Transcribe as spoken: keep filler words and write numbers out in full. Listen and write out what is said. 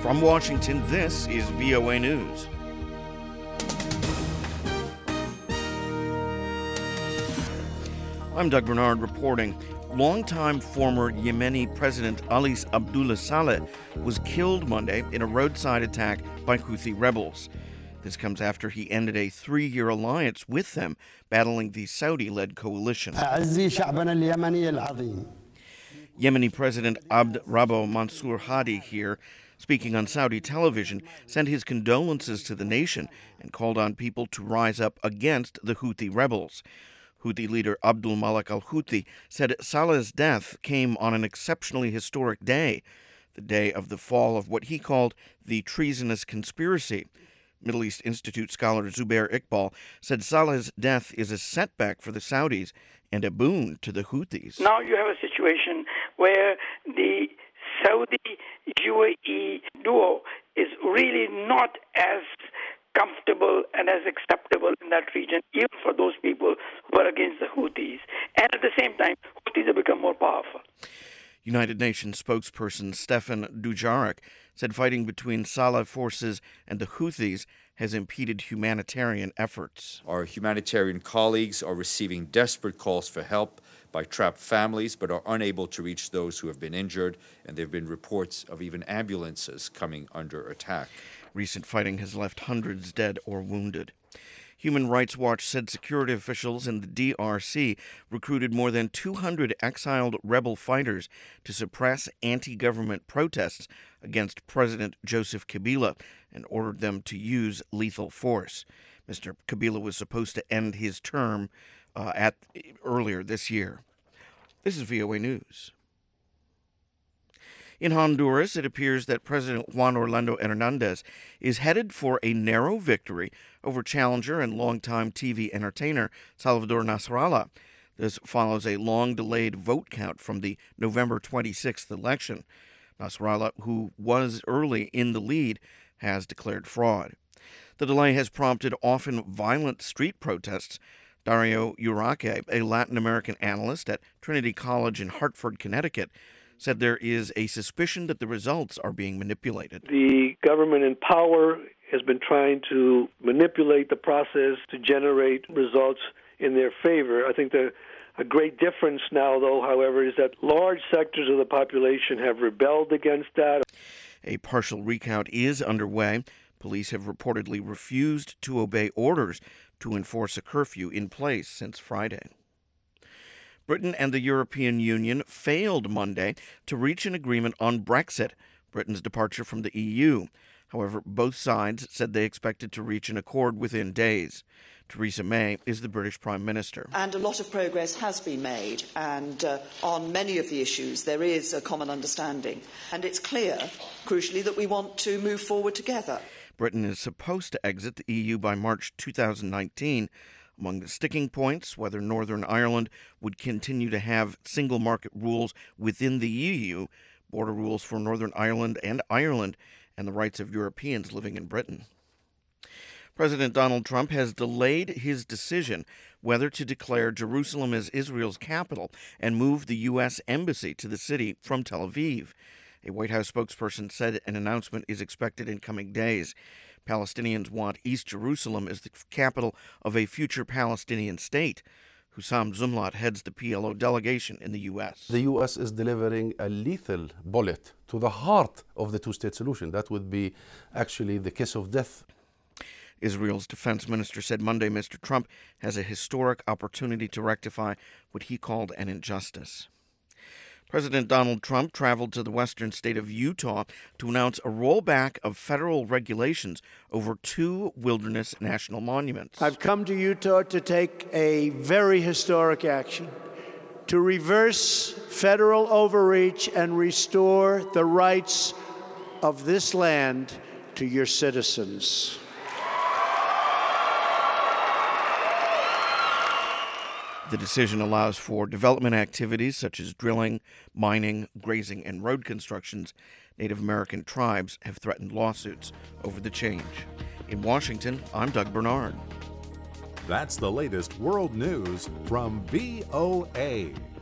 From Washington, this is V O A News. I'm Doug Bernard reporting. Longtime former Yemeni President Ali Abdullah Saleh was killed Monday in a roadside attack by Houthi rebels. This comes after he ended a three-year alliance with them, battling the Saudi-led coalition. Yemeni President Abd Rabbo Mansour Hadi here, speaking on Saudi television, sent his condolences to the nation and called on people to rise up against the Houthi rebels. Houthi leader Abdul Malik al-Houthi said Saleh's death came on an exceptionally historic day, the day of the fall of what he called the treasonous conspiracy. Middle East Institute scholar Zubair Iqbal said Saleh's death is a setback for the Saudis and a boon to the Houthis. Now you have a situation where the Saudi-U A E duo is really not as comfortable and as acceptable in that region, even for those people who are against the Houthis. And at the same time, Houthis have become more powerful. United Nations spokesperson Stefan Dujarric said fighting between Saleh forces and the Houthis has impeded humanitarian efforts. Our humanitarian colleagues are receiving desperate calls for help by trapped families, but are unable to reach those who have been injured, and there have been reports of even ambulances coming under attack. Recent fighting has left hundreds dead or wounded. Human Rights Watch said security officials in the D R C recruited more than two hundred exiled rebel fighters to suppress anti-government protests against President Joseph Kabila and ordered them to use lethal force. Mister Kabila was supposed to end his term uh, at earlier this year. This is V O A News. In Honduras, it appears that President Juan Orlando Hernandez is headed for a narrow victory over challenger and longtime T V entertainer Salvador Nasrallah. This follows a long-delayed vote count from the November twenty-sixth election. Nasrallah, who was early in the lead, has declared fraud. The delay has prompted often violent street protests. Dario Uraque, a Latin American analyst at Trinity College in Hartford, Connecticut, said there is a suspicion that the results are being manipulated. The government in power has been trying to manipulate the process to generate results in their favor. I think the a great difference now, though, however, is that large sectors of the population have rebelled against that. A partial recount is underway. Police have reportedly refused to obey orders to enforce a curfew in place since Friday. Britain and the European Union failed Monday to reach an agreement on Brexit, Britain's departure from the E U. However, both sides said they expected to reach an accord within days. Theresa May is the British Prime Minister. And a lot of progress has been made, and uh, on many of the issues there is a common understanding. And it's clear, crucially, that we want to move forward together. Britain is supposed to exit the E U by March two thousand nineteen. Among the sticking points, whether Northern Ireland would continue to have single market rules within the E U, border rules for Northern Ireland and Ireland, and the rights of Europeans living in Britain. President Donald Trump has delayed his decision whether to declare Jerusalem as Israel's capital and move the U S embassy to the city from Tel Aviv. A White House spokesperson said an announcement is expected in coming days. Palestinians want East Jerusalem as the capital of a future Palestinian state. Hussam Zumlat heads the P L O delegation in the U S. The U S is delivering a lethal bullet to the heart of the two-state solution. That would be actually the kiss of death. Israel's defense minister said Monday Mister Trump has a historic opportunity to rectify what he called an injustice. President Donald Trump traveled to the western state of Utah to announce a rollback of federal regulations over two wilderness national monuments. I've come to Utah to take a very historic action to reverse federal overreach and restore the rights of this land to your citizens. The decision allows for development activities such as drilling, mining, grazing, and road constructions. Native American tribes have threatened lawsuits over the change. In Washington, I'm Doug Bernard. That's the latest world news from V O A.